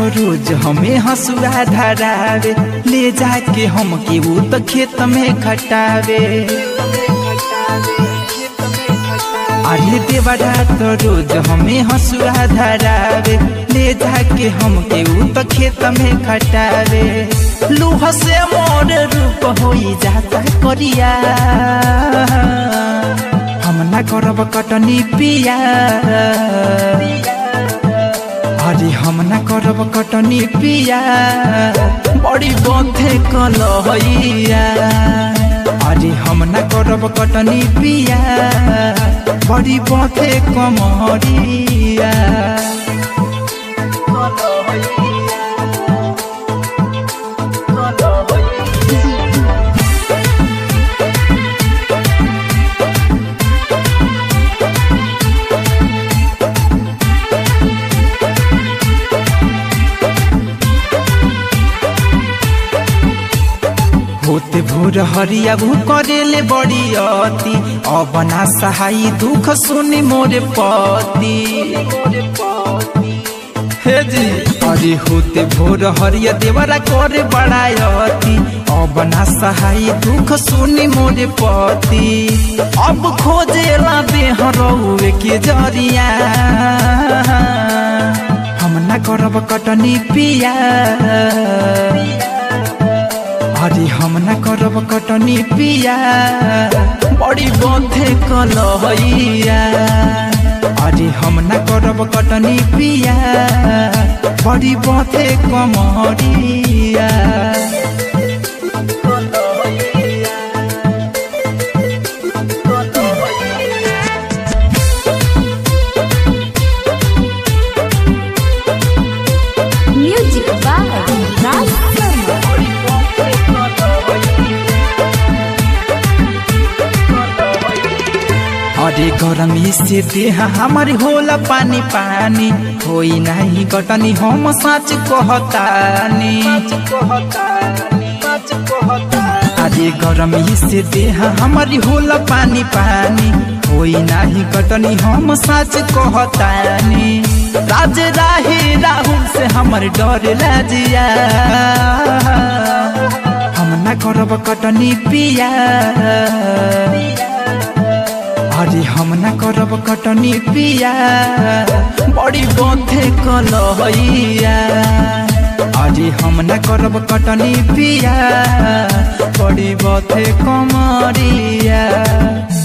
रोज हमें हंसुआ धरावे, ले जाके हम के वो तो खेत में खटावे। अरे देवरा तो रोज हमें हंसुआ धरावे, ले जाके हम के वो तो खेत में खटावे। लूह से मोर रूप होई जाता करिया, हम ना करब कटनी पिया। अरे हम ना करब कटनी पिया, बड़ी बंधे कलहैया। अरे हम ना करब कटनी पिया, बड़ी बंधे कमरिया। होते भोर हरिया भू करेले बड़ी अति, अब ना सहाई दुख सुनी मोरे पति। हे जी अरे होते भोर हरिया देवरा करे बड़ा अति, अब ना सहाई दुख सुनी मोरे पति। अब खोजेला बेहरौवे के जरिया, हम ना करब कटनी पिया। अरे हम ना करब कटनी पिया, बड़ी बंधे कलहैया। अरे हम ना करब कटनी पिया, बड़ी बंधे कमरिया। म्यूजिक बाय राज अरे गरमी से देह हमारी होला पानी पानी, होई नहीं कटनी हम सच कहतानी। अरे गरमी से देह हमारी होला पानी पानी, होई नहीं कटनी हम सच कहतानी। राज राही राहुल से हमर डर लाजिया, हम ना करब कटनी पिया। अरे हम ना करब कटनी पिया, बड़ी बंधे कलहैया। अरे हम ना करब कटनी पिया, बड़ी बंधे कमरिया।